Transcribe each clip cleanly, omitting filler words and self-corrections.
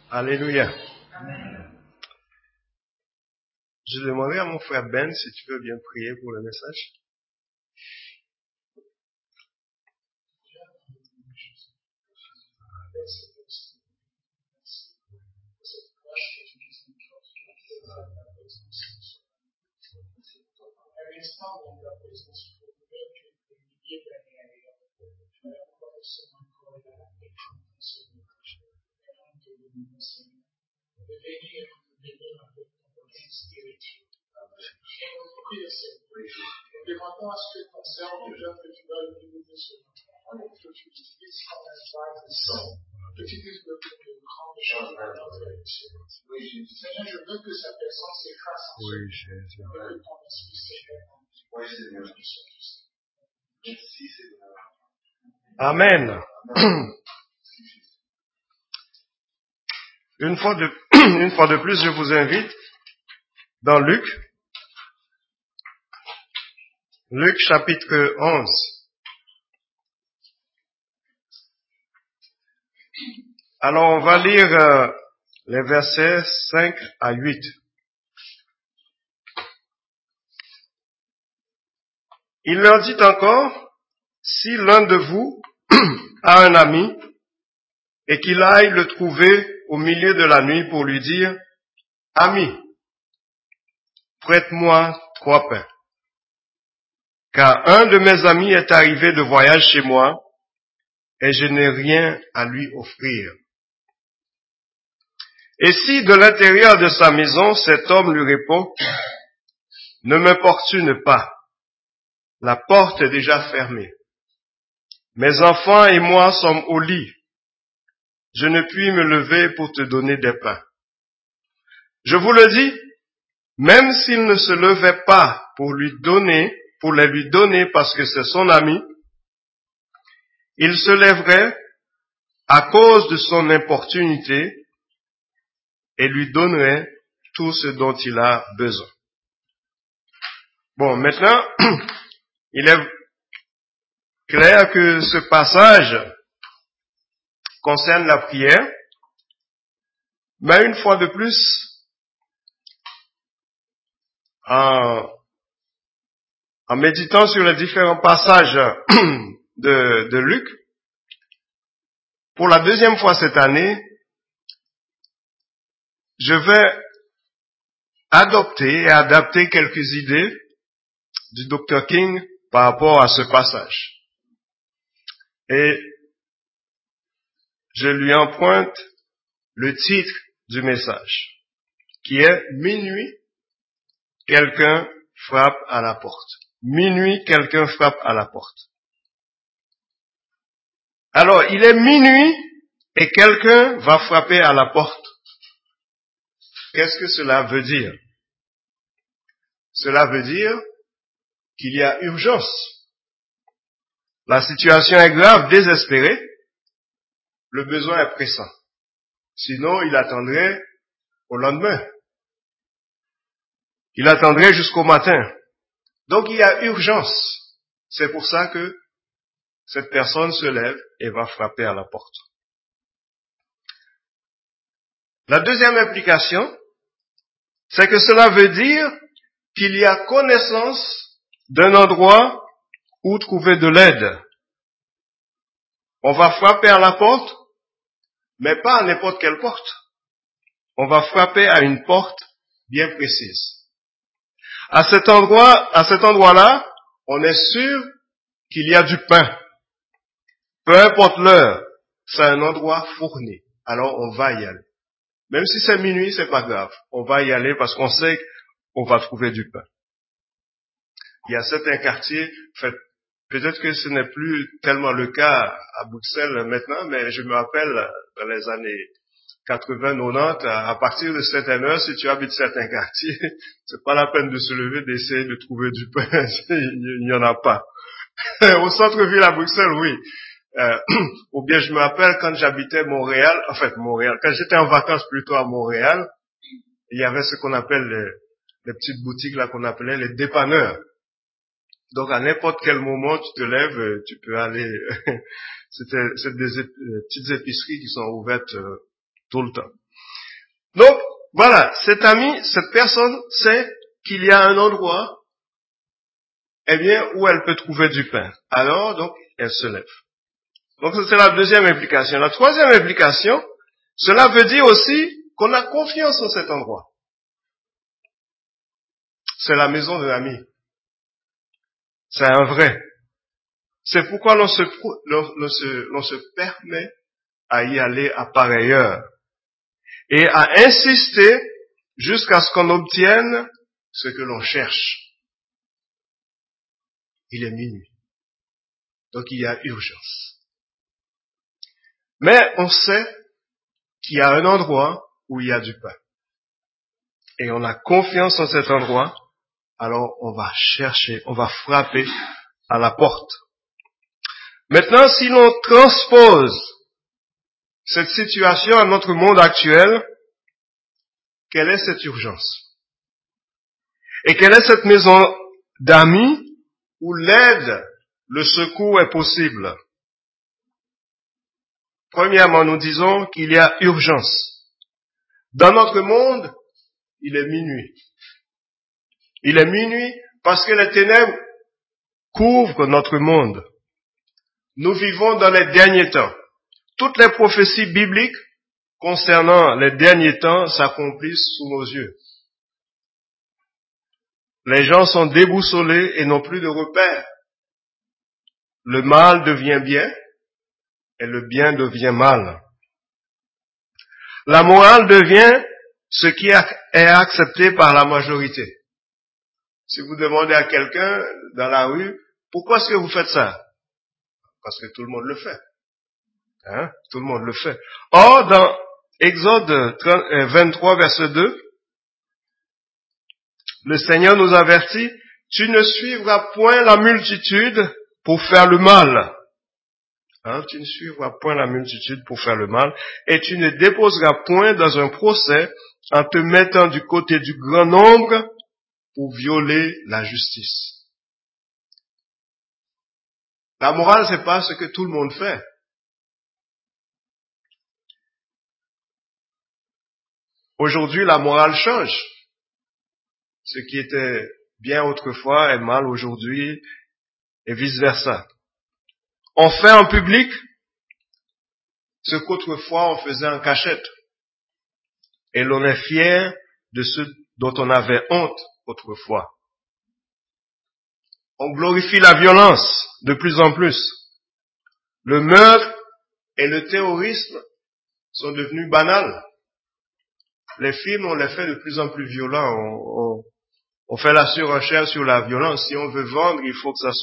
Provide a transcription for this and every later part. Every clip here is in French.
Alléluia. Je demanderai à mon frère Ben si tu veux bien prier pour le message. Oui, Jésus. Amen. Une fois de plus, je vous invite dans Luc chapitre 11. Alors, on va lire les versets 5 à 8. Il leur dit encore, si l'un de vous a un ami et qu'il aille le trouver au milieu de la nuit pour lui dire, ami, prête-moi 3 pains, car un de mes amis est arrivé de voyage chez moi et je n'ai rien à lui offrir. Et si de l'intérieur de sa maison cet homme lui répond, ne m'importune pas, la porte est déjà fermée. Mes enfants et moi sommes au lit. Je ne puis me lever pour te donner des pains. Je vous le dis, même s'il ne se levait pas pour les lui donner parce que c'est son ami, il se lèverait à cause de son importunité et lui donnerait tout ce dont il a besoin. Bon, maintenant, il est clair que ce passage concerne la prière, mais une fois de plus, en méditant sur les différents passages de Luc, pour la deuxième fois cette année, je vais adopter et adapter quelques idées du Dr. King par rapport à ce passage. Et je lui emprunte le titre du message, qui est « Minuit, quelqu'un frappe à la porte ». Minuit, quelqu'un frappe à la porte. Alors, il est minuit et quelqu'un va frapper à la porte. Qu'est-ce que cela veut dire? Cela veut dire qu'il y a urgence. La situation est grave, désespérée. Le besoin est pressant. Sinon, il attendrait au lendemain. Il attendrait jusqu'au matin. Donc, il y a urgence. C'est pour ça que cette personne se lève et va frapper à la porte. La deuxième implication, c'est que cela veut dire qu'il y a connaissance d'un endroit où trouver de l'aide. On va frapper à la porte, mais pas à n'importe quelle porte. On va frapper à une porte bien précise. À cet endroit-là, on est sûr qu'il y a du pain. Peu importe l'heure, c'est un endroit fourni. Alors on va y aller. Même si c'est minuit, c'est pas grave. On va y aller parce qu'on sait qu'on va trouver du pain. Il y a certains quartiers, peut-être que ce n'est plus tellement le cas à Bruxelles maintenant, mais je me rappelle dans les années 80, 90, à partir de certaines heures, si tu habites certains quartiers, c'est pas la peine de se lever, d'essayer de trouver du pain. Il n'y en a pas. Au centre-ville à Bruxelles, oui. Ou bien je me rappelle quand j'habitais Montréal, quand j'étais en vacances plutôt à Montréal, il y avait ce qu'on appelle les petites boutiques là qu'on appelait les dépanneurs. Donc à n'importe quel moment tu te lèves, tu peux aller. C'est des petites épiceries qui sont ouvertes tout le temps. Donc, voilà, cet ami, cette personne sait qu'il y a un endroit, où elle peut trouver du pain. Alors, donc, elle se lève. Donc, c'est la deuxième implication. La troisième implication, cela veut dire aussi qu'on a confiance en cet endroit. C'est la maison de l'ami. C'est un vrai. C'est pourquoi l'on se permet à y aller à pareille heure et à insister jusqu'à ce qu'on obtienne ce que l'on cherche. Il est minuit. Donc il y a urgence. Mais on sait qu'il y a un endroit où il y a du pain. Et on a confiance en cet endroit, alors on va chercher, on va frapper à la porte. Maintenant, si l'on transpose cette situation à notre monde actuel, quelle est cette urgence? Et quelle est cette maison d'amis où l'aide, le secours est possible? Premièrement, nous disons qu'il y a urgence. Dans notre monde, il est minuit. Il est minuit parce que les ténèbres couvrent notre monde. Nous vivons dans les derniers temps. Toutes les prophéties bibliques concernant les derniers temps s'accomplissent sous nos yeux. Les gens sont déboussolés et n'ont plus de repères. Le mal devient bien et le bien devient mal. La morale devient ce qui est accepté par la majorité. Si vous demandez à quelqu'un dans la rue, pourquoi est-ce que vous faites ça? Parce que tout le monde le fait. Tout le monde le fait. Or, dans Exode 23, verset 2, le Seigneur nous avertit, tu ne suivras point la multitude pour faire le mal. Tu ne suivras point la multitude pour faire le mal, et tu ne déposeras point dans un procès en te mettant du côté du grand nombre pour violer la justice. La morale, c'est pas ce que tout le monde fait. Aujourd'hui, la morale change. Ce qui était bien autrefois est mal aujourd'hui, et vice-versa. On fait en public ce qu'autrefois on faisait en cachette. Et l'on est fier de ce dont on avait honte autrefois. On glorifie la violence de plus en plus. Le meurtre et le terrorisme sont devenus banals. Les films, on les fait de plus en plus violents. On fait la surenchère sur la violence. Si on veut vendre, il faut que ça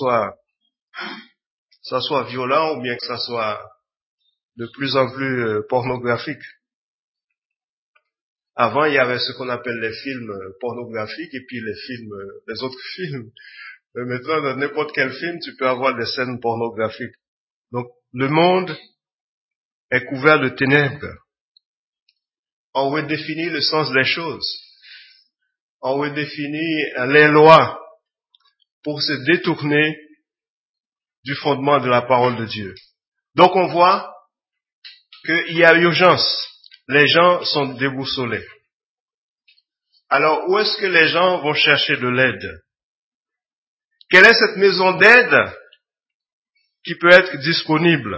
soit violent ou bien que ça soit de plus en plus pornographique. Avant, il y avait ce qu'on appelle les films pornographiques et puis les autres films. Mais maintenant, dans n'importe quel film, tu peux avoir des scènes pornographiques. Donc, le monde est couvert de ténèbres. On redéfinit le sens des choses. On redéfinit les lois pour se détourner du fondement de la parole de Dieu. Donc, on voit qu'il y a urgence. Les gens sont déboussolés. Alors, où est-ce que les gens vont chercher de l'aide? Quelle est cette maison d'aide qui peut être disponible?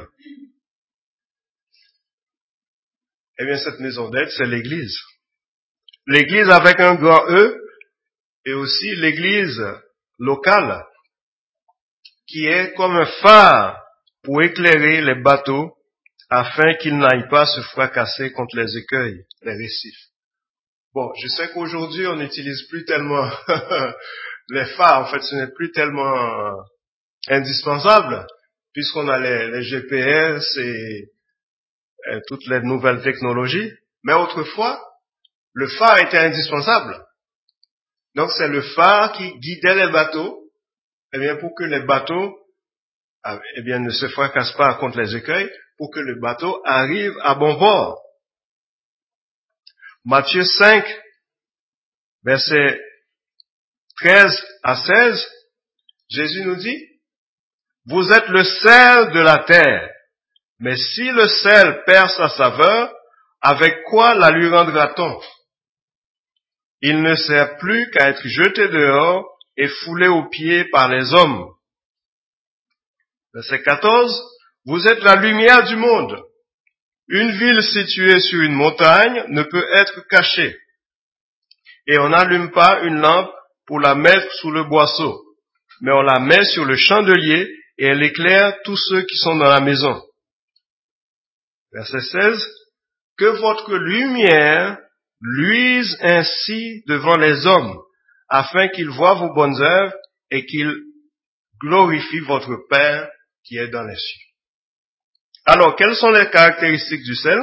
Eh bien, cette maison d'aide, c'est l'Église. L'Église avec un grand E et aussi l'Église locale qui est comme un phare pour éclairer les bateaux afin qu'ils n'aillent pas se fracasser contre les écueils, les récifs. Bon, je sais qu'aujourd'hui, on n'utilise plus tellement les phares. En fait, ce n'est plus tellement indispensable puisqu'on a les GPS et toutes les nouvelles technologies. Mais autrefois, le phare était indispensable. Donc, c'est le phare qui guidait les bateaux, pour que les bateaux, ne se fracassent pas contre les écueils, pour que le bateau arrive à bon port. Matthieu 5, versets 13 à 16, Jésus nous dit, vous êtes le sel de la terre, mais si le sel perd sa saveur, avec quoi la lui rendra-t-on? Il ne sert plus qu'à être jeté dehors et foulé aux pieds par les hommes. Verset 14. Vous êtes la lumière du monde. Une ville située sur une montagne ne peut être cachée. Et on n'allume pas une lampe pour la mettre sous le boisseau, mais on la met sur le chandelier et elle éclaire tous ceux qui sont dans la maison. Verset 16. Que votre lumière luise ainsi devant les hommes, afin qu'ils voient vos bonnes œuvres et qu'ils glorifient votre Père qui est dans les cieux. Alors, quelles sont les caractéristiques du sel?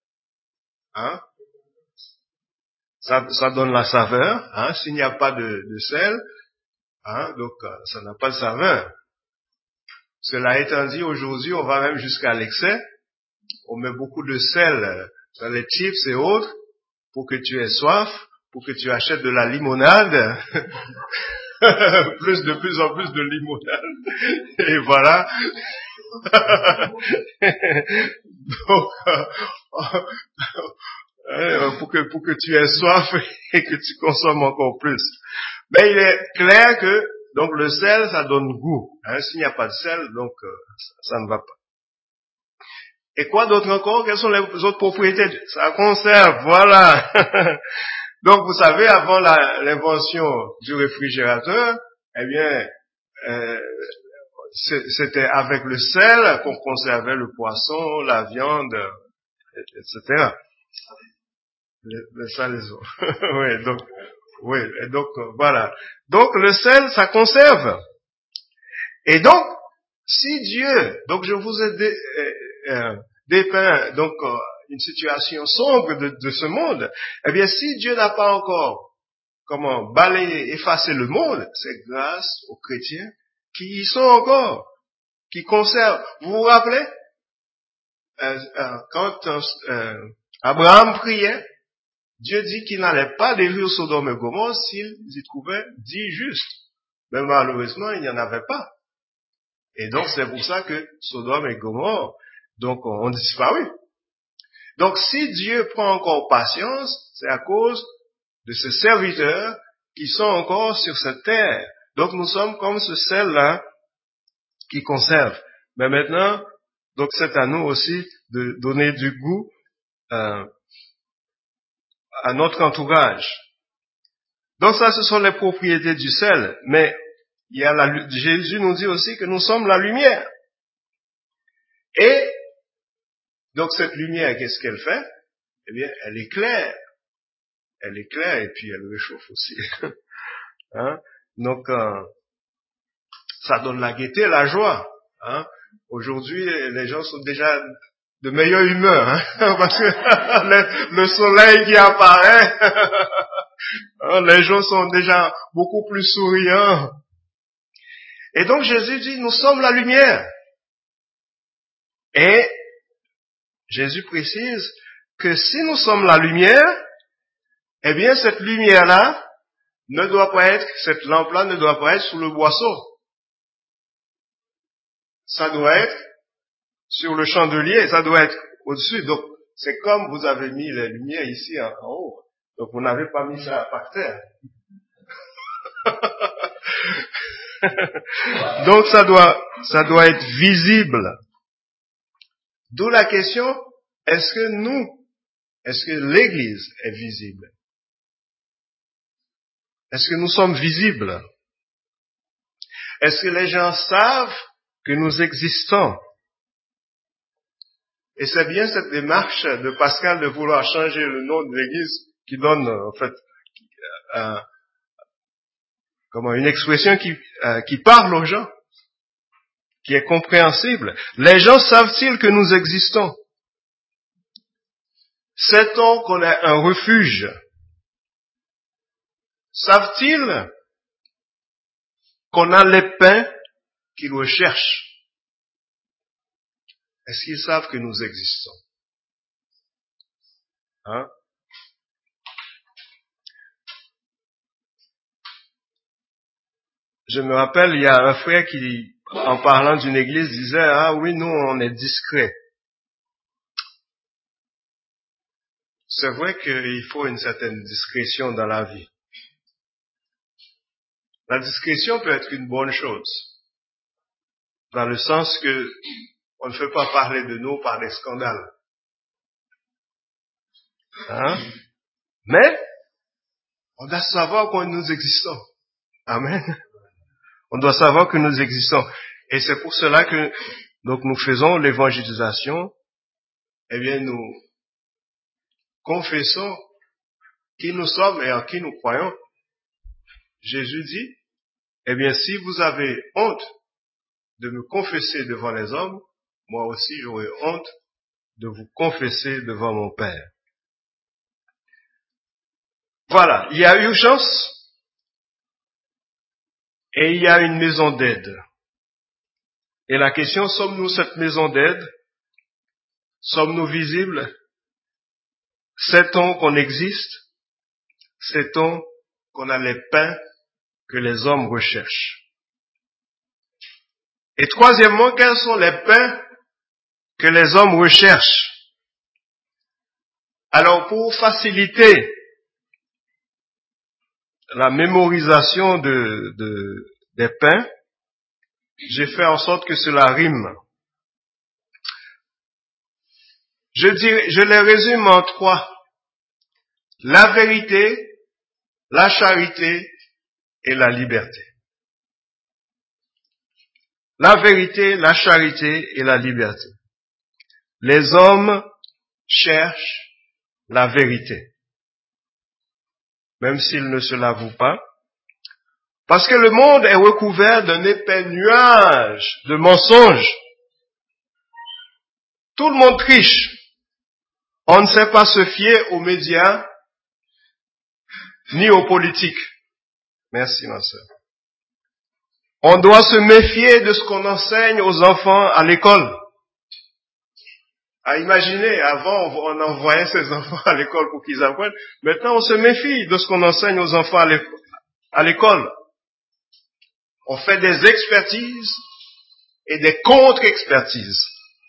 Ça donne la saveur. S'il n'y a pas de sel, donc ça n'a pas de saveur. Cela étant dit, aujourd'hui, on va même jusqu'à l'excès. On met beaucoup de sel dans les chips et autres pour que tu aies soif, pour que tu achètes de la limonade. De plus en plus de limonade. Et voilà. Donc, pour que tu aies soif et que tu consommes encore plus. Mais il est clair que donc le sel, ça donne goût. S'il n'y a pas de sel, donc ça ne va pas. Et quoi d'autre encore? Quelles sont les autres propriétés? Ça conserve, voilà. Donc vous savez, avant l'invention du réfrigérateur, eh bien, c'était avec le sel qu'on conservait le poisson, la viande, etc. Le salaison. Et donc, voilà. Donc, le sel, ça conserve. Et donc, si Dieu, donc je vous ai dépeint, donc, une situation sombre de ce monde, eh bien, si Dieu n'a pas encore, balayé, effacé le monde, c'est grâce aux chrétiens qui y sont encore, qui conservent. Vous vous rappelez, quand Abraham priait, Dieu dit qu'il n'allait pas détruire Sodome et Gomorrhe s'il y trouvait 10 justes. Mais malheureusement, il n'y en avait pas. Et donc, c'est pour ça que Sodome et Gomorrhe, donc, ont disparu. Donc, si Dieu prend encore patience, c'est à cause de ses serviteurs qui sont encore sur cette terre. Donc, nous sommes comme ce sel-là qui conserve. Mais maintenant, donc, c'est à nous aussi de donner du goût à notre entourage. Donc ça, ce sont les propriétés du sel. Mais Jésus nous dit aussi que nous sommes la lumière. Et donc cette lumière, qu'est-ce qu'elle fait? Eh bien, elle éclaire. Elle éclaire et puis elle réchauffe aussi. Donc, ça donne la gaieté, la joie. Aujourd'hui, les gens sont déjà de meilleure humeur, parce que le soleil qui apparaît, les gens sont déjà beaucoup plus souriants. Et donc Jésus dit, nous sommes la lumière. Et Jésus précise que si nous sommes la lumière, eh bien cette lumière-là ne doit pas être, cette lampe-là ne doit pas être sous le boisseau. Ça doit être sur le chandelier, ça doit être au-dessus. Donc, c'est comme vous avez mis les lumières ici en haut. Donc, vous n'avez pas mis ça par terre. Donc, ça doit être visible. D'où la question, est-ce que l'Église est visible? Est-ce que nous sommes visibles? Est-ce que les gens savent que nous existons? Et c'est bien cette démarche de Pascal de vouloir changer le nom de l'Église qui donne, en fait, une expression qui parle aux gens, qui est compréhensible. Les gens savent-ils que nous existons? Sait-on qu'on est un refuge? Savent-ils qu'on a les pains qu'ils recherchent? Est-ce qu'ils savent que nous existons? Je me rappelle, il y a un frère qui, en parlant d'une église, disait, oui, nous, on est discret. c'est vrai qu'il faut une certaine discrétion dans la vie. La discrétion peut être une bonne chose, dans le sens que on ne fait pas parler de nous par des scandales. Hein? Mais, on doit savoir que nous existons. Amen. On doit savoir que nous existons. Et c'est pour cela que donc nous faisons l'évangélisation. Eh bien, nous confessons qui nous sommes et en qui nous croyons. Jésus dit, eh bien, si vous avez honte de me confesser devant les hommes, moi aussi j'aurai honte de vous confesser devant mon Père. Voilà, il y a urgence et il y a une maison d'aide. Et la question, sommes-nous cette maison d'aide? Sommes-nous visibles? Sait-on qu'on existe? Sait-on qu'on a les pains que les hommes recherchent? Et troisièmement, quels sont les pains que les hommes recherchent? Alors, pour faciliter la mémorisation des pains, j'ai fait en sorte que cela rime. Je les résume en trois. La vérité, la charité et la liberté. La vérité, la charité et la liberté. Les hommes cherchent la vérité, même s'ils ne se l'avouent pas, parce que le monde est recouvert d'un épais nuage de mensonges. Tout le monde triche. On ne sait pas se fier aux médias ni aux politiques. Merci, ma sœur. On doit se méfier de ce qu'on enseigne aux enfants à l'école. À imaginer, avant, on envoyait ses enfants à l'école pour qu'ils apprennent. Maintenant, on se méfie de ce qu'on enseigne aux enfants à l'école. On fait des expertises et des contre-expertises.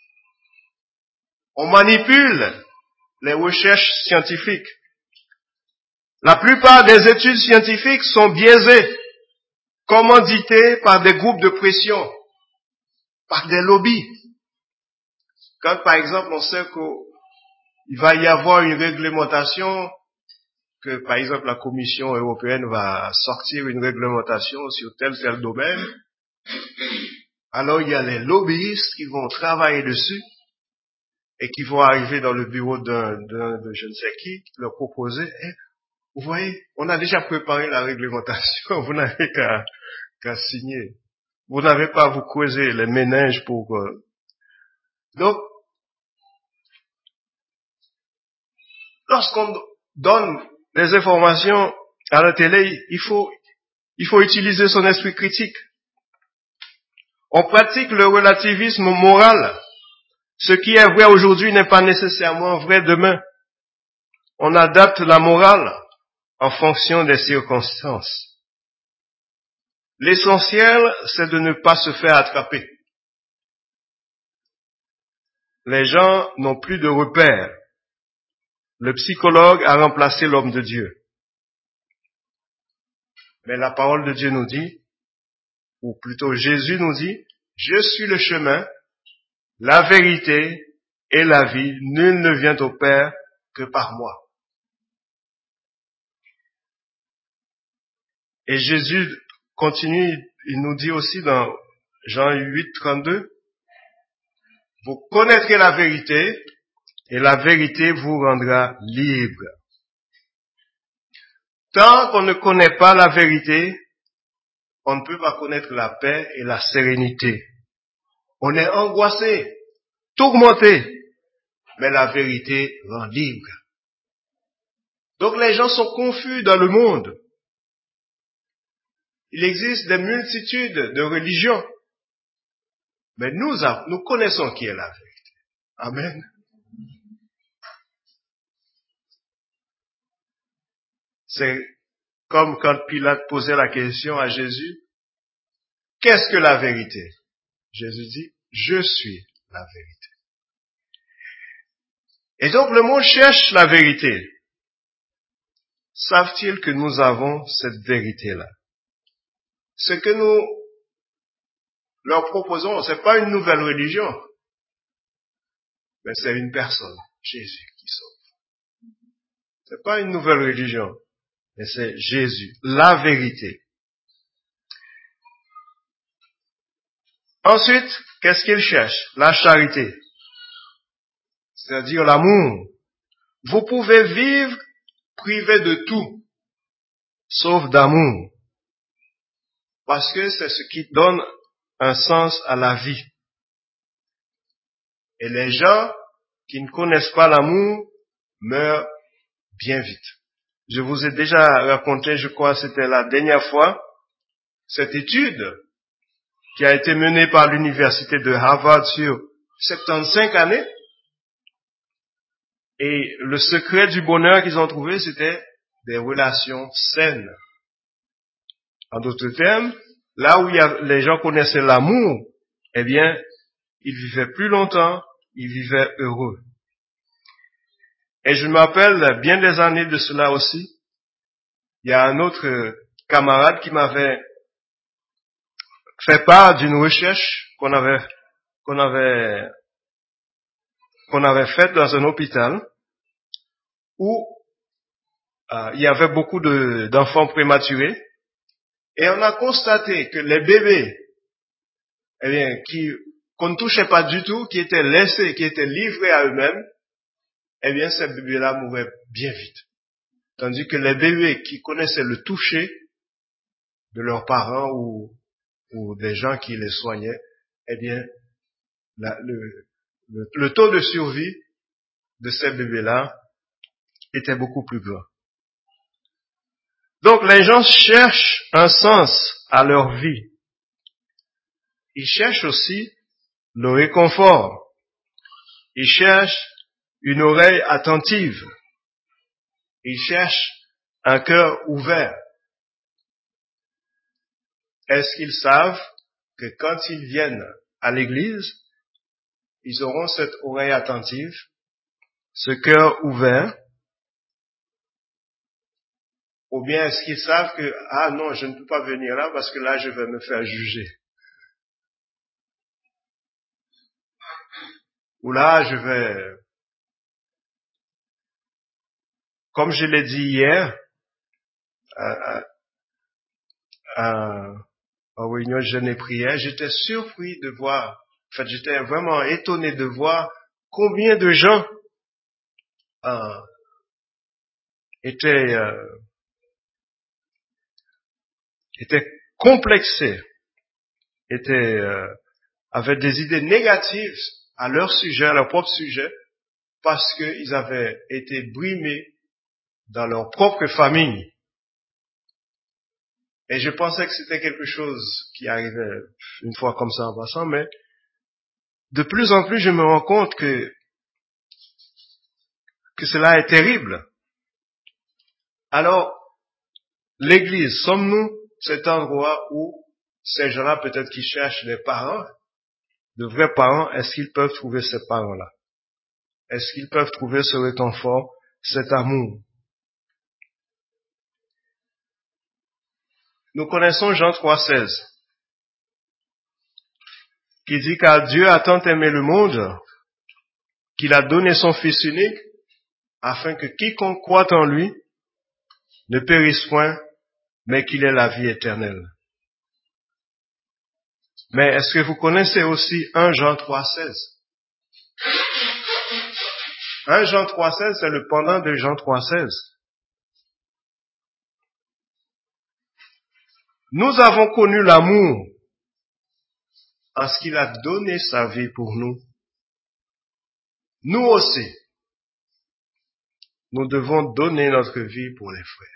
On manipule les recherches scientifiques. La plupart des études scientifiques sont biaisées, commanditées par des groupes de pression, par des lobbies. Quand, par exemple, on sait qu'il va y avoir une réglementation, que, par exemple, la Commission européenne va sortir une réglementation sur tel domaine, alors il y a les lobbyistes qui vont travailler dessus et qui vont arriver dans le bureau de je ne sais qui, leur proposer, vous voyez, on a déjà préparé la réglementation, vous n'avez qu'à signer. Vous n'avez pas à vous creuser les méninges pour... Donc, lorsqu'on donne des informations à la télé, il faut utiliser son esprit critique. On pratique le relativisme moral. Ce qui est vrai aujourd'hui n'est pas nécessairement vrai demain. On adapte la morale en fonction des circonstances. L'essentiel, c'est de ne pas se faire attraper. Les gens n'ont plus de repères. Le psychologue a remplacé l'homme de Dieu. Mais la parole de Dieu nous dit, ou plutôt Jésus nous dit, je suis le chemin, la vérité et la vie. Nul ne vient au Père que par moi. Et Jésus continue, il nous dit aussi dans Jean 8, 32, vous connaîtrez la vérité et la vérité vous rendra libre. Tant qu'on ne connaît pas la vérité, on ne peut pas connaître la paix et la sérénité. On est angoissé, tourmenté, mais la vérité rend libre. Donc les gens sont confus dans le monde. Il existe des multitudes de religions, mais nous connaissons qui est la vérité. Amen. C'est comme quand Pilate posait la question à Jésus, qu'est-ce que la vérité? Jésus dit, je suis la vérité. Et donc le monde cherche la vérité. Savent-ils que nous avons cette vérité-là? Ce que nous leur proposons, c'est pas une nouvelle religion, mais c'est une personne, Jésus, qui sauve. C'est pas une nouvelle religion, mais c'est Jésus, la vérité. Ensuite, qu'est-ce qu'ils cherchent? La charité, c'est-à-dire l'amour. Vous pouvez vivre privé de tout, sauf d'amour, parce que c'est ce qui donne un sens à la vie. Et les gens qui ne connaissent pas l'amour meurent bien vite. Je vous ai déjà raconté, je crois, c'était la dernière fois, cette étude qui a été menée par l'université de Harvard sur 75 années. Et le secret du bonheur qu'ils ont trouvé, c'était des relations saines. En d'autres termes, là où les gens connaissaient l'amour, eh bien, ils vivaient plus longtemps, ils vivaient heureux. Et je me rappelle bien des années de cela aussi. Il y a un autre camarade qui m'avait fait part d'une recherche qu'on avait faite dans un hôpital où il y avait beaucoup d'enfants prématurés. Et on a constaté que les bébés, eh bien, qu'on ne touchait pas du tout, qui étaient laissés, qui étaient livrés à eux-mêmes, eh bien, ces bébés-là mouraient bien vite. Tandis que les bébés qui connaissaient le toucher de leurs parents ou des gens qui les soignaient, eh bien, le taux de survie de ces bébés-là était beaucoup plus grand. Donc, les gens cherchent un sens à leur vie. Ils cherchent aussi le réconfort. Ils cherchent une oreille attentive. Ils cherchent un cœur ouvert. Est-ce qu'ils savent que quand ils viennent à l'église, ils auront cette oreille attentive, ce cœur ouvert? Ou bien est-ce qu'ils savent que, ah non, je ne peux pas venir là parce que là, je vais me faire juger. Ou là, je vais, comme je l'ai dit hier, en réunion de jeûne et prière, j'étais surpris de voir, en fait, j'étais vraiment étonné de voir combien de gens étaient complexés, avaient des idées négatives à leur sujet, à leur propre sujet, parce qu'ils avaient été brimés dans leur propre famille. Et je pensais que c'était quelque chose qui arrivait une fois comme ça en passant, mais de plus en plus, je me rends compte que cela est terrible. Alors, l'Église, sommes-nous cet endroit où ces gens-là, peut-être qui cherchent des parents, de vrais parents, est-ce qu'ils peuvent trouver ces parents-là? Est-ce qu'ils peuvent trouver ce réconfort, cet amour? Nous connaissons Jean 3,16, qui dit car Dieu a tant aimé le monde qu'il a donné son Fils unique afin que quiconque croit en lui ne périsse point, mais qu'il ait la vie éternelle. Mais est-ce que vous connaissez aussi 1 Jean 3,16? 1 Jean 3,16, c'est le pendant de Jean 3,16. Nous avons connu l'amour en ce qu'il a donné sa vie pour nous. Nous aussi, nous devons donner notre vie pour les frères.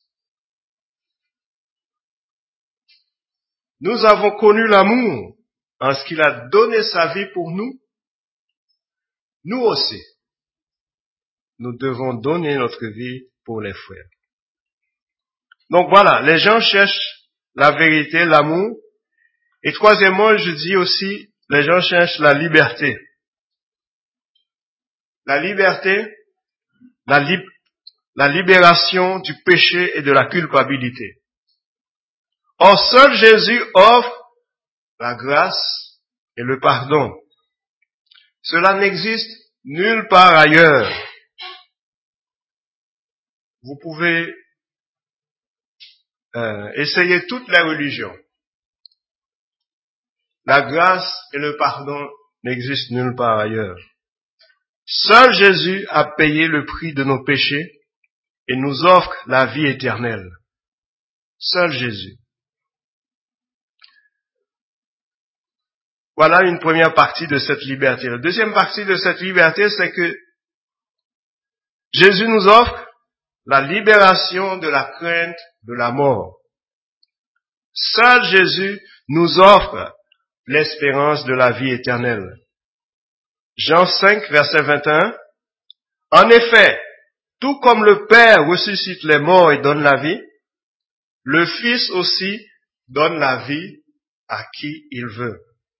Nous avons connu l'amour en ce qu'il a donné sa vie pour nous. Nous aussi, nous devons donner notre vie pour les frères. Donc voilà, les gens cherchent la vérité, l'amour. Et troisièmement, je dis aussi, les gens cherchent la liberté. la liberté, la libération du péché et de la culpabilité. Or, seul Jésus offre la grâce et le pardon. Cela n'existe nulle part ailleurs. Vous pouvez essayer toutes les religions. La grâce et le pardon n'existent nulle part ailleurs. Seul Jésus a payé le prix de nos péchés et nous offre la vie éternelle. Seul Jésus. Voilà une première partie de cette liberté. La deuxième partie de cette liberté, c'est que Jésus nous offre la libération de la crainte de la mort. Seul Jésus nous offre l'espérance de la vie éternelle. Jean 5, verset 21. En effet, tout comme le Père ressuscite les morts et donne la vie, le Fils aussi donne la vie à qui il veut.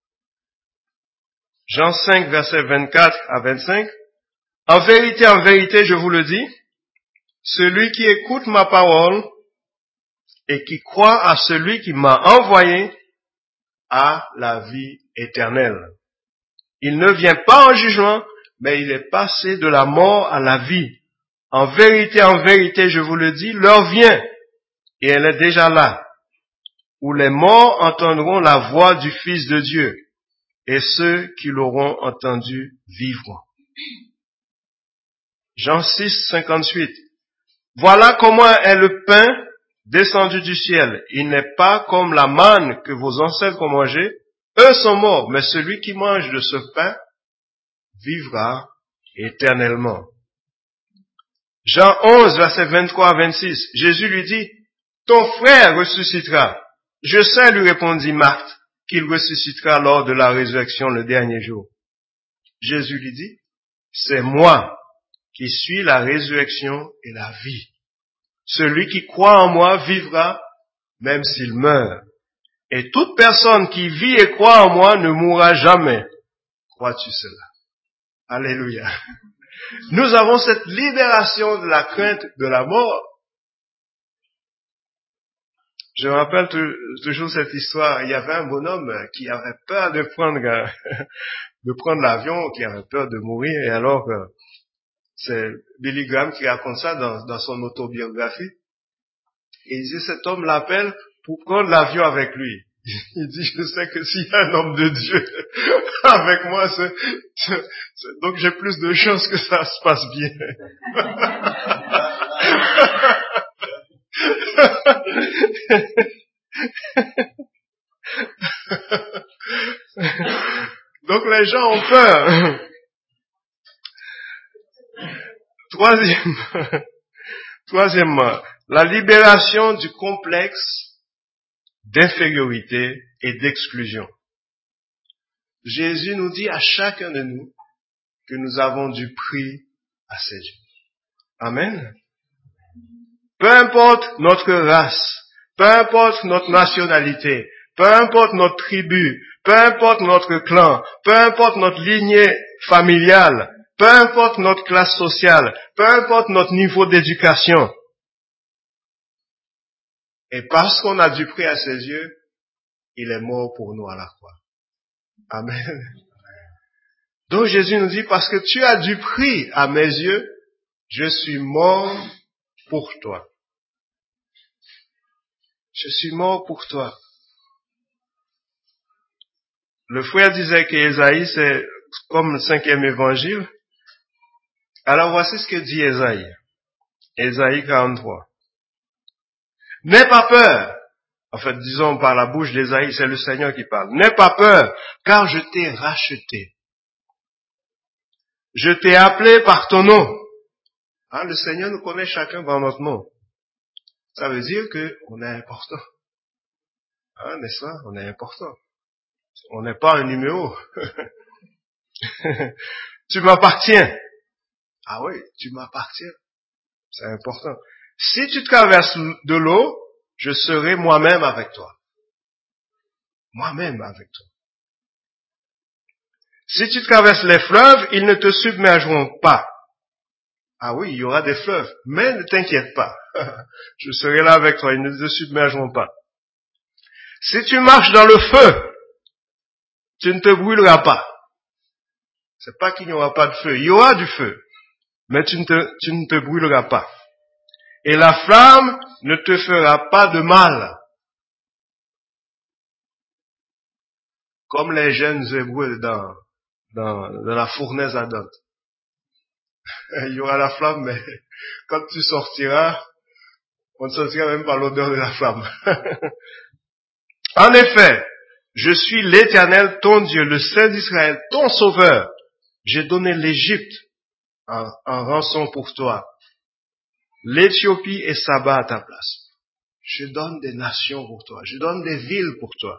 Jean 5, verset 24 à 25. En vérité, je vous le dis, celui qui écoute ma parole et qui croit à celui qui m'a envoyé a la vie éternelle. Il ne vient pas en jugement, mais il est passé de la mort à la vie. En vérité, je vous le dis, l'heure vient, et elle est déjà là, où les morts entendront la voix du Fils de Dieu, et ceux qui l'auront entendu vivront. Jean 6, 58. Voilà comment est le pain descendu du ciel. Il n'est pas comme la manne que vos ancêtres ont mangée. Eux sont morts, mais celui qui mange de ce pain vivra éternellement. Jean 11, verset 23 à 26. Jésus lui dit, ton frère ressuscitera. Je sais, lui répondit Marthe, qu'il ressuscitera lors de la résurrection le dernier jour. Jésus lui dit, c'est moi qui suis la résurrection et la vie. Celui qui croit en moi vivra même s'il meurt. Et toute personne qui vit et croit en moi ne mourra jamais. Crois-tu cela? Alléluia. Nous avons cette libération de la crainte de la mort. Je me rappelle toujours cette histoire. Il y avait un bonhomme qui avait peur de prendre l'avion, qui avait peur de mourir. Et alors, c'est Billy Graham qui raconte ça dans son autobiographie. Et il dit, cet homme l'appelle pour prendre l'avion avec lui. Il dit, je sais que s'il y a un homme de Dieu avec moi, donc j'ai plus de chances que ça se passe bien. Donc les gens ont peur. Troisièmement, la libération du complexe d'infériorité et d'exclusion. Jésus nous dit à chacun de nous que nous avons du prix à ses yeux. Amen. Peu importe notre race, peu importe notre nationalité, peu importe notre tribu, peu importe notre clan, peu importe notre lignée familiale, peu importe notre classe sociale, peu importe notre niveau d'éducation. Et parce qu'on a du prix à ses yeux, il est mort pour nous à la croix. Amen. Donc Jésus nous dit, parce que tu as du prix à mes yeux, je suis mort pour toi. Je suis mort pour toi. Le frère disait qu'Ésaïe, c'est comme le 5e évangile. Alors voici ce que dit Ésaïe. Ésaïe 43. N'aie pas peur. En fait, disons par la bouche d'Ésaïe, c'est le Seigneur qui parle. N'aie pas peur, car je t'ai racheté. Je t'ai appelé par ton nom. Hein, le Seigneur nous connaît chacun par notre nom. Ça veut dire qu'on est important. Hein, n'est-ce pas? On est important. On n'est pas un numéro. Tu m'appartiens. Ah oui, tu m'appartiens. C'est important. Si tu traverses de l'eau, je serai moi-même avec toi. Moi-même avec toi. Si tu traverses les fleuves, ils ne te submergeront pas. Ah oui, il y aura des fleuves, mais ne t'inquiète pas. Je serai là avec toi, ils ne te submergeront pas. Si tu marches dans le feu, tu ne te brûleras pas. C'est pas qu'il n'y aura pas de feu, il y aura du feu, mais tu ne te brûleras pas. Et la flamme ne te fera pas de mal. Comme les jeunes Hébreux dans la fournaise ardente. Il y aura la flamme, mais quand tu sortiras, on ne sentira même pas l'odeur de la flamme. En effet, je suis l'Éternel, ton Dieu, le Saint d'Israël, ton Sauveur. J'ai donné l'Égypte en rançon pour toi, l'Éthiopie et Saba à ta place. Je donne des nations pour toi, je donne des villes pour toi.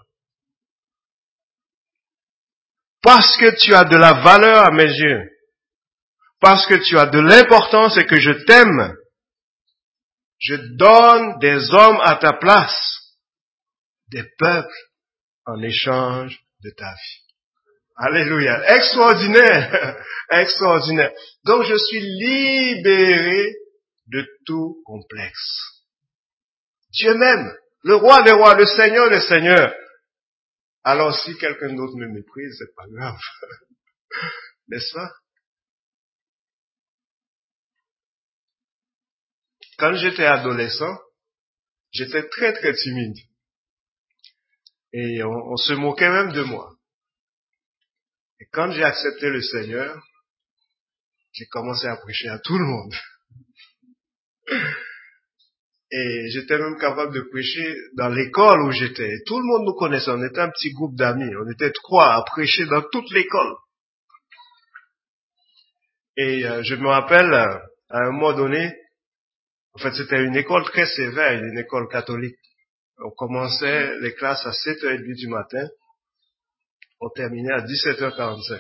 Parce que tu as de la valeur à mes yeux, parce que tu as de l'importance et que je t'aime, je donne des hommes à ta place, des peuples en échange de ta vie. Alléluia. Extraordinaire. Extraordinaire. Donc je suis libéré de tout complexe. Dieu m'aime. Le roi des rois, le Seigneur des seigneurs. Alors si quelqu'un d'autre me méprise, c'est pas grave. N'est-ce pas? Quand j'étais adolescent, j'étais très très timide. Et on se moquait même de moi. Et quand j'ai accepté le Seigneur, j'ai commencé à prêcher à tout le monde. Et j'étais même capable de prêcher dans l'école où j'étais. Et tout le monde nous connaissait. On était un petit groupe d'amis. On était 3 à prêcher dans toute l'école. Et je me rappelle, à un moment donné, en fait c'était une école très sévère, une école catholique. On commençait les classes à 7h30 du matin. On terminait à 17h45.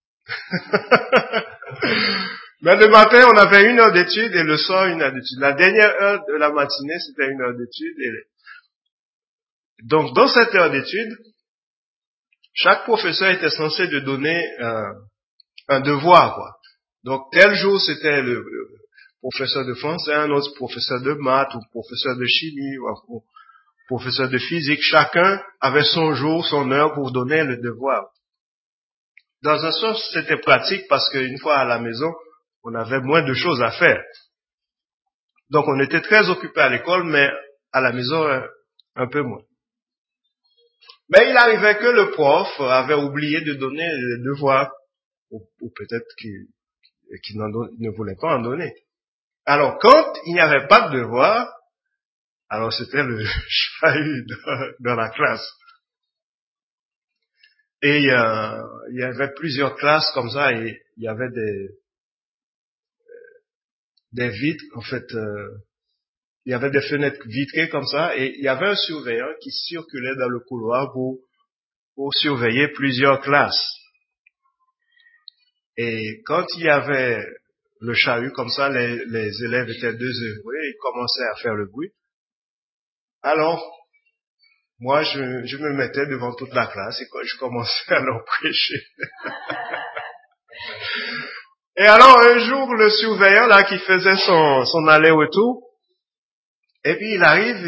Mais le matin, on avait 1 heure d'études et le soir, 1 heure d'études. La dernière heure de la matinée, c'était 1 heure d'études. Et donc, dans cette heure d'études, chaque professeur était censé de donner un devoir, quoi. Donc, tel jour, c'était le professeur de français, un autre professeur de maths, ou professeur de chimie, ou professeur de physique. Chacun avait son jour, son heure pour donner le devoir. Dans un sens, c'était pratique parce qu'une fois à la maison, on avait moins de choses à faire. Donc, on était très occupés à l'école, mais à la maison, un peu moins. Mais il arrivait que le prof avait oublié de donner les devoirs, ou peut-être qu'il ne voulait pas en donner. Alors, quand il n'y avait pas de devoir, alors c'était le chahut dans la classe. Et il y avait plusieurs classes comme ça, et il y avait des vitres, en fait, il y avait des fenêtres vitrées comme ça, et il y avait un surveillant qui circulait dans le couloir pour surveiller plusieurs classes. Et quand il y avait le chahut comme ça, les élèves étaient désœuvrés, ils commençaient à faire le bruit. Alors, moi, je me mettais devant toute la classe et je commençais à leur prêcher. Et alors, un jour, le surveillant, là, qui faisait son aller-retour, et puis il arrive,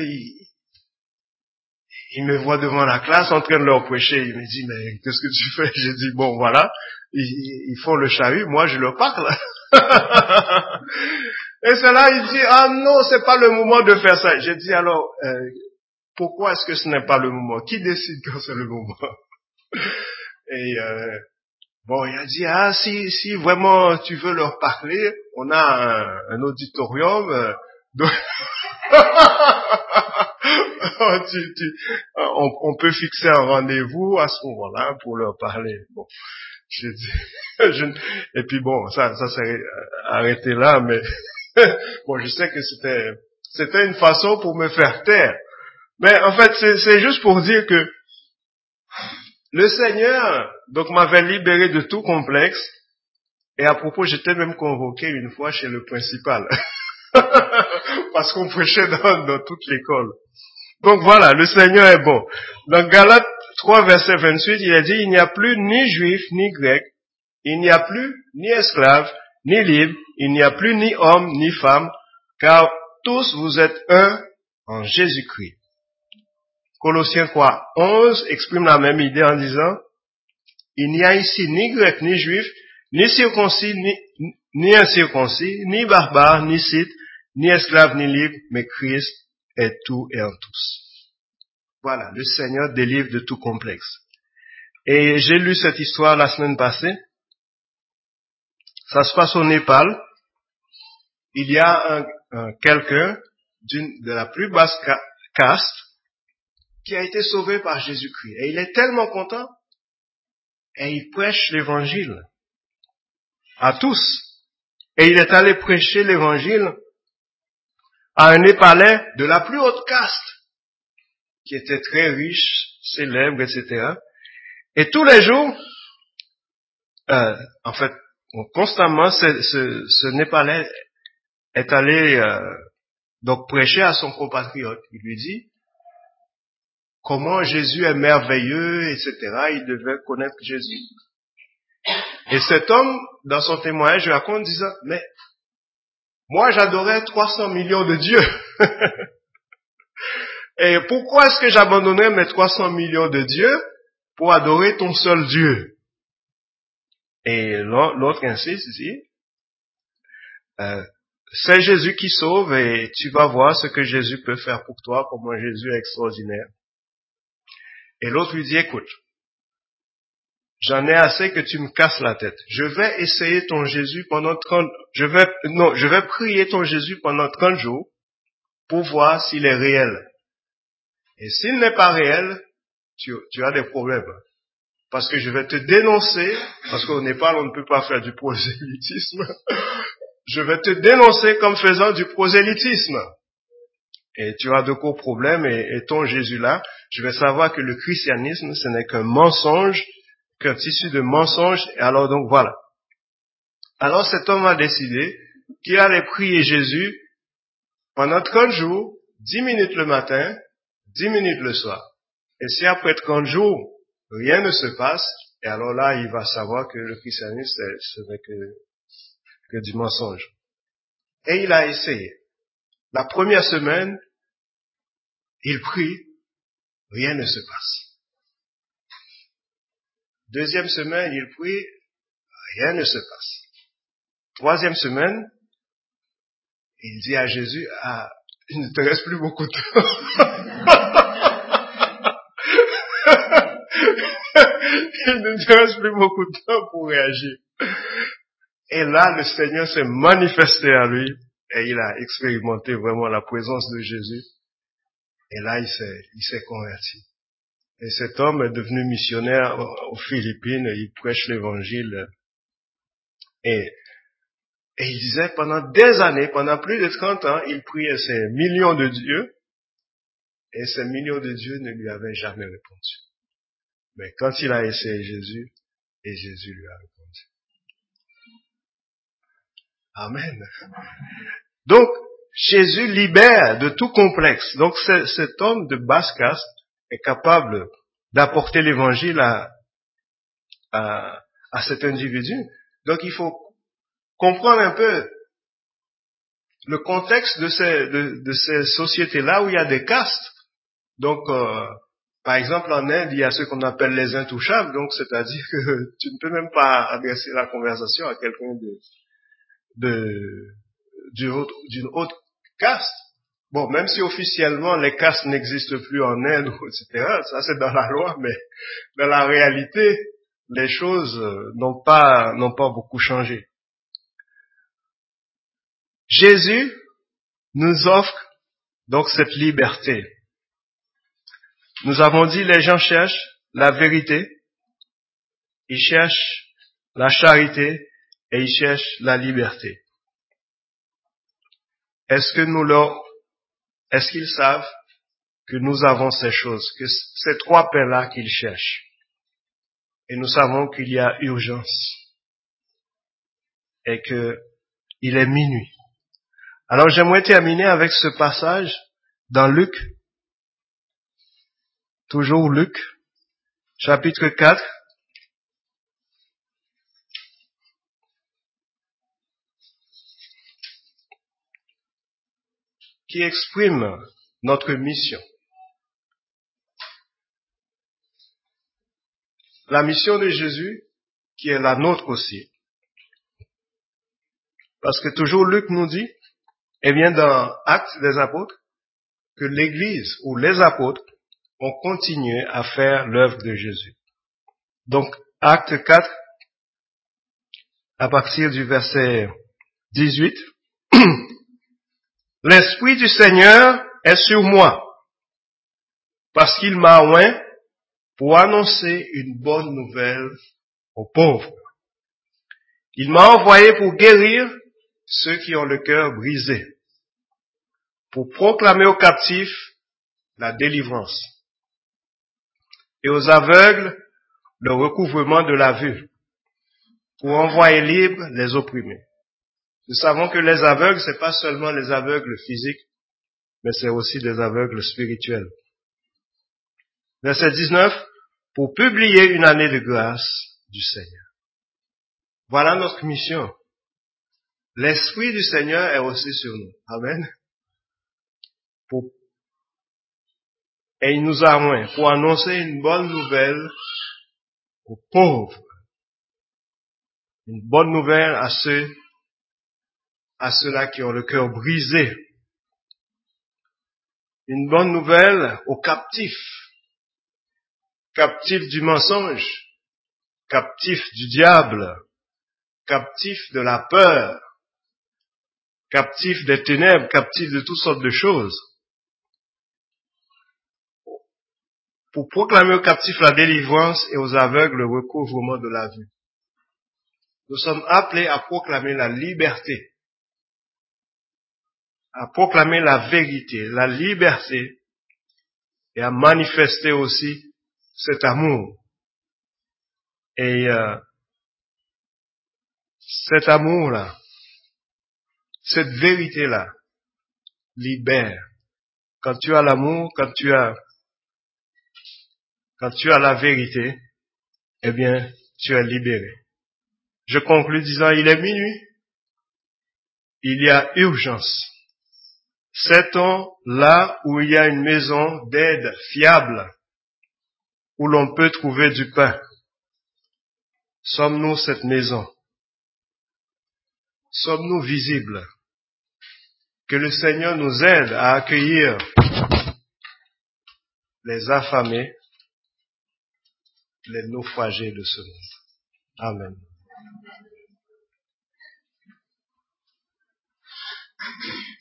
il me voit devant la classe en train de leur prêcher. Il me dit, mais qu'est-ce que tu fais? J'ai dit, bon, voilà, ils font le chahut, moi je leur parle. Et c'est là, il dit, ah non, c'est pas le moment de faire ça. J'ai dit, alors, pourquoi est-ce que ce n'est pas le moment? Qui décide quand c'est le moment? Et bon, il a dit, ah si vraiment tu veux leur parler, on a un auditorium. On peut fixer un rendez-vous à ce moment-là pour leur parler. Bon, j'ai dit, et puis bon, ça s'est arrêté là, mais bon, je sais que c'était une façon pour me faire taire. Mais en fait, c'est juste pour dire que le Seigneur, donc, m'avait libéré de tout complexe. Et à propos, j'étais même convoqué une fois chez le principal. Parce qu'on prêchait dans toute l'école. Donc voilà, le Seigneur est bon. Dans Galates 3, verset 28, il a dit, il n'y a plus ni juif, ni grec, il n'y a plus ni esclave, ni libre, il n'y a plus ni homme, ni femme, car tous vous êtes un en Jésus-Christ. Colossiens 3, 11 exprime la même idée en disant, il n'y a ici ni grec, ni juif, ni circoncis, ni incirconcis, ni barbare, ni scythe, ni esclave, ni libre, mais Christ est tout et en tous. Voilà, le Seigneur délivre de tout complexe. Et j'ai lu cette histoire la semaine passée. Ça se passe au Népal. Il y a quelqu'un de la plus basse caste qui a été sauvé par Jésus-Christ. Et il est tellement content. Et il prêche l'évangile à tous. Et il est allé prêcher l'évangile à un Népalais de la plus haute caste, qui était très riche, célèbre, etc. Et tous les jours, constamment, ce Népalais est allé donc prêcher à son compatriote. Il lui dit comment Jésus est merveilleux, etc. Il devait connaître Jésus. Et cet homme, dans son témoignage, raconte disant, mais moi j'adorais 300 millions de dieux. Et pourquoi est-ce que j'abandonnerais mes 300 millions de dieux pour adorer ton seul Dieu? Et l'autre insiste ici, c'est Jésus qui sauve et tu vas voir ce que Jésus peut faire pour toi, comment Jésus est extraordinaire. Et l'autre lui dit, écoute, j'en ai assez que tu me casses la tête. Je vais essayer ton Jésus pendant je vais prier ton Jésus pendant 30 jours pour voir s'il est réel. Et s'il n'est pas réel, tu as des problèmes. Parce que je vais te dénoncer, parce qu'au Népal, on ne peut pas faire du prosélytisme. Je vais te dénoncer comme faisant du prosélytisme. Et tu as de gros problèmes, et ton Jésus-là, je vais savoir que le christianisme, ce n'est qu'un mensonge, qu'un tissu de mensonges, et alors donc voilà. Alors cet homme a décidé qu'il allait prier Jésus pendant 30 jours, 10 minutes le matin, 10 minutes le soir. Et si après 30 jours, rien ne se passe, et alors là, il va savoir que le christianisme, ce n'est que du mensonge. Et il a essayé. La première semaine, il prie, rien ne se passe. Deuxième semaine, il prie, rien ne se passe. Troisième semaine, il dit à Jésus, il ne te reste plus beaucoup de temps. Il ne te reste plus beaucoup de temps pour réagir. Et là, le Seigneur s'est manifesté à lui et il a expérimenté vraiment la présence de Jésus. Et là, il s'est converti. Et cet homme est devenu missionnaire aux Philippines, il prêche l'évangile. Et il disait, pendant des années, pendant plus de 30 ans, il priait ces millions de dieux, et ces millions de dieux ne lui avaient jamais répondu. Mais quand il a essayé Jésus, et Jésus lui a répondu. Amen. Donc, Jésus libère de tout complexe. Donc, cet homme de basse caste est capable d'apporter l'évangile à cet individu. Donc, il faut comprendre un peu le contexte de ces sociétés-là où il y a des castes. Donc, par exemple, en Inde, il y a ce qu'on appelle les intouchables. Donc, c'est-à-dire que tu ne peux même pas adresser la conversation à quelqu'un d'une autre caste. Bon, même si officiellement les castes n'existent plus en Inde, etc., ça c'est dans la loi, mais dans la réalité, les choses n'ont pas beaucoup changé. Jésus nous offre donc cette liberté. Nous avons dit, les gens cherchent la vérité, ils cherchent la charité et ils cherchent la liberté. Est-ce qu'ils savent que nous avons ces choses, que ces trois pains-là qu'ils cherchent? Et nous savons qu'il y a urgence et que il est minuit. Alors j'aimerais terminer avec ce passage dans Luc, toujours Luc, chapitre 4, qui exprime notre mission. La mission de Jésus, qui est la nôtre aussi. Parce que toujours Luc nous dit, eh bien dans Actes des Apôtres, que l'Église ou les apôtres ont continué à faire l'œuvre de Jésus. Donc, Acte 4, à partir du verset 18, l'Esprit du Seigneur est sur moi, parce qu'il m'a oint pour annoncer une bonne nouvelle aux pauvres. Il m'a envoyé pour guérir ceux qui ont le cœur brisé, pour proclamer aux captifs la délivrance, et aux aveugles le recouvrement de la vue, pour envoyer libres les opprimés. Nous savons que les aveugles, c'est pas seulement les aveugles physiques, mais c'est aussi des aveugles spirituels. Verset 19, pour publier une année de grâce du Seigneur. Voilà notre mission. L'Esprit du Seigneur est aussi sur nous. Amen. Et il nous a oint pour annoncer une bonne nouvelle aux pauvres. Une bonne nouvelle à ceux-là qui ont le cœur brisé. Une bonne nouvelle aux captifs. Captifs du mensonge. Captifs du diable. Captifs de la peur. Captifs des ténèbres. Captifs de toutes sortes de choses. Pour proclamer aux captifs la délivrance et aux aveugles le recouvrement de la vue. Nous sommes appelés à proclamer la liberté, à proclamer la vérité, la liberté, et à manifester aussi cet amour. Et cet amour-là, cette vérité-là, libère. Quand tu as l'amour, quand tu as la vérité, eh bien, tu es libéré. Je conclus disant, il est minuit. Il y a urgence. Sait-on là où il y a une maison d'aide fiable, où l'on peut trouver du pain? Sommes-nous cette maison? Sommes-nous visibles? Que le Seigneur nous aide à accueillir les affamés, les naufragés de ce monde. Amen.